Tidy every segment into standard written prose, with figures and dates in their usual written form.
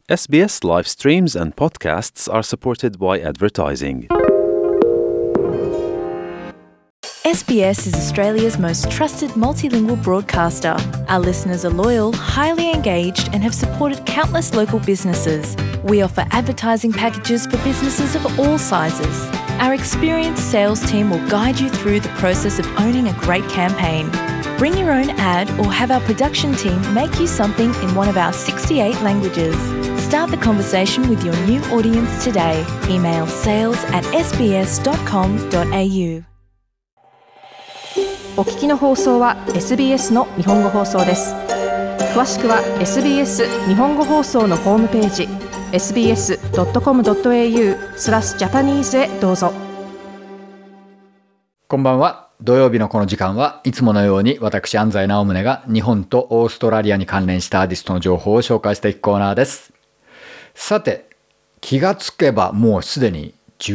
SBS live streams and podcasts are supported by advertising. SBS is Australia's most trusted multilingual broadcaster. Our listeners are loyal, highly engaged, and have supported countless local businesses. We offer advertising packages for businesses of all sizes. Our experienced sales team will guide you through the process of owning a great campaign. Bring your own ad or have our production team make you something in one of our 68 languages. Start the conversation with your new audience today. Email sales@sbs.com.au。 お聞きの放送は SBS の日本語放送です。詳しくは SBS 日本語放送のホームページ sbs.com.au/Japanese へどうぞ。 こんばんは。土曜日のこの時間はいつものように私安西直宗が日本とオーストラリアに関連したアーティストの情報を紹介していくコーナーです。さて、気がつけばもうすでに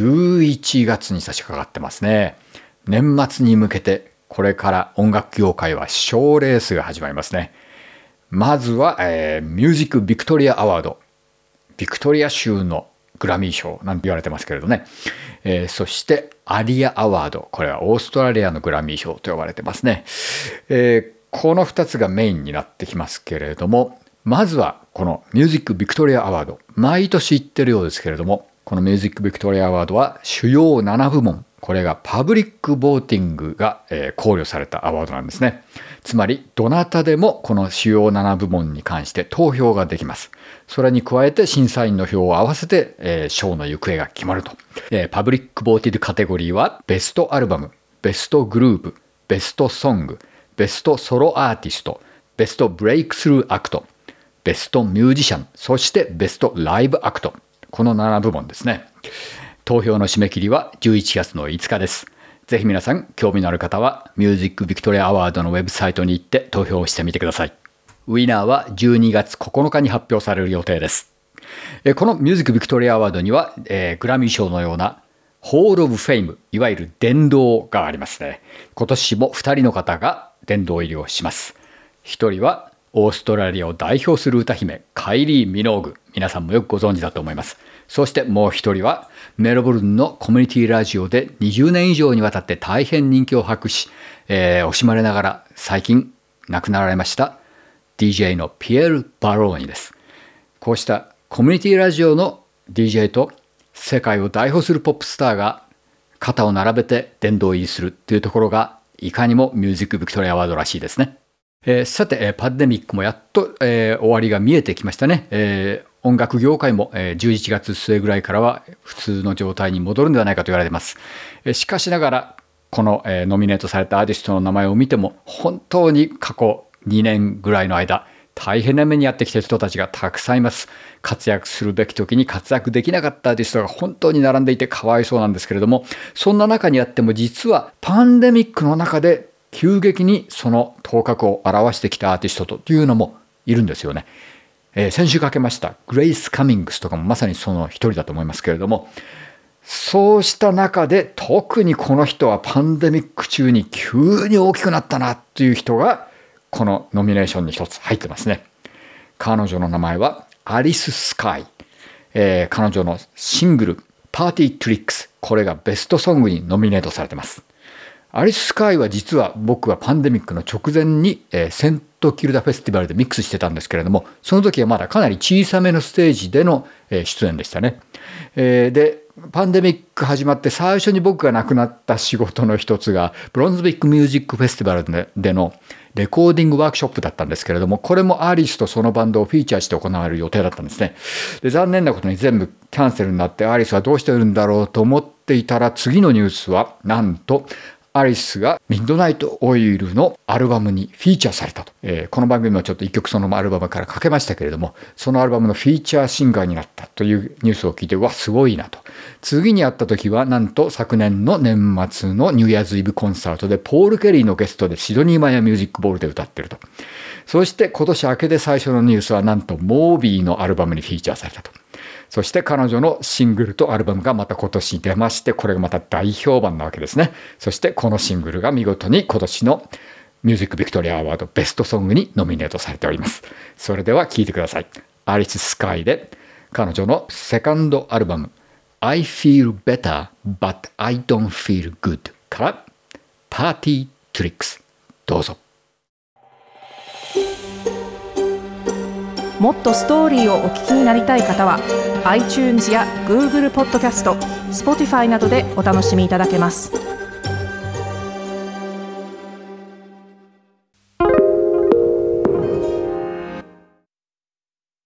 11月に差し掛かってますね。年末に向けてこれから音楽業界は賞レースが始まりますね。まずは、ミュージックビクトリアアワード、ビクトリア州のグラミー賞なんて言われてますけれどね、そしてアリアアワード、これはオーストラリアのグラミー賞と呼ばれてますね。この2つがメインになってきますけれども、まずはこのミュージックビクトリアアワード、毎年言ってるようですけれども、このミュージックビクトリアアワードは主要7部門、これがパブリックボーティングが考慮されたアワードなんですね。つまりどなたでもこの主要7部門に関して投票ができます。それに加えて審査員の票を合わせて賞の行方が決まると。パブリックボーティングカテゴリーはベストアルバム、ベストグループ、ベストソング、ベストソロアーティスト、ベストブレイクスルーアクト、ベストミュージシャン、そしてベストライブアクト、この7部門ですね。投票の締め切りは11月の5日です。ぜひ皆さん興味のある方はミュージックビクトリアアワードのウェブサイトに行って投票してみてください。ウィナーは12月9日に発表される予定です。このミュージックビクトリアアワードには、グラミー賞のようなホールオブフェイム、いわゆる殿堂がありますね。今年も2人の方が殿堂入りをします。1人はオーストラリアを代表する歌姫カイリー・ミノーグ、皆さんもよくご存知だと思います。そしてもう一人はメルボルンのコミュニティラジオで20年以上にわたって大変人気を博し、惜しまれながら最近亡くなられました DJ のピエール・バローニです。こうしたコミュニティラジオの DJ と世界を代表するポップスターが肩を並べて殿堂入りするというところがいかにもミュージックビクトリアアワードらしいですね。さて、パンデミックもやっと、終わりが見えてきましたね。音楽業界も11月末ぐらいからは普通の状態に戻るんではないかと言われています。しかしながらこのノミネートされたアーティストの名前を見ても本当に過去2年ぐらいの間大変な目にやってきた人たちがたくさんいます。活躍するべき時に活躍できなかったアーティストが本当に並んでいてかわいそうなんですけれども、そんな中にあっても実はパンデミックの中で急激にその頭角を現してきたアーティストというのもいるんですよね。先週かけましたグレイス・カミングスとかもまさにその一人だと思いますけれども、そうした中で特にこの人はパンデミック中に急に大きくなったなという人がこのノミネーションに一つ入ってますね。彼女の名前はアリス・スカイ、彼女のシングルパーティー・トリックス、これがベストソングにノミネートされてます。アリス・スカイは実は僕はパンデミックの直前にセントキルダフェスティバルでミックスしてたんですけれども、その時はまだかなり小さめのステージでの出演でしたね。でパンデミック始まって最初に僕が亡くなった仕事の一つがブロンズビックミュージックフェスティバルでのレコーディングワークショップだったんですけれども、これもアリスとそのバンドをフィーチャーして行われる予定だったんですね。で残念なことに全部キャンセルになってアリスはどうしているんだろうと思っていたら、次のニュースはなんとアリスがミッドナイトオイルのアルバムにフィーチャーされたと。この番組もちょっと一曲そのアルバムからかけましたけれども、そのアルバムのフィーチャーシンガーになったというニュースを聞いて、わすごいなと。次に会った時はなんと昨年の年末のニューイヤーズイブコンサートでポール・ケリーのゲストでシドニーマヤミュージックボールで歌ってると。そして今年明けで最初のニュースはなんとモービーのアルバムにフィーチャーされたと。そして彼女のシングルとアルバムがまた今年出まして、これがまた大評判なわけですね。そしてこのシングルが見事に今年のミュージックビクトリアアワードベストソングにノミネートされております。それでは聴いてください。アリス・スカイで彼女のセカンドアルバム I Feel Better But I Don't Feel Good からパーティートリックス、どうぞ。 もっとストーリーをお聞きになりたい方は iTunes や Google ポッドキャスト、Spotify などでお楽しみいただけます。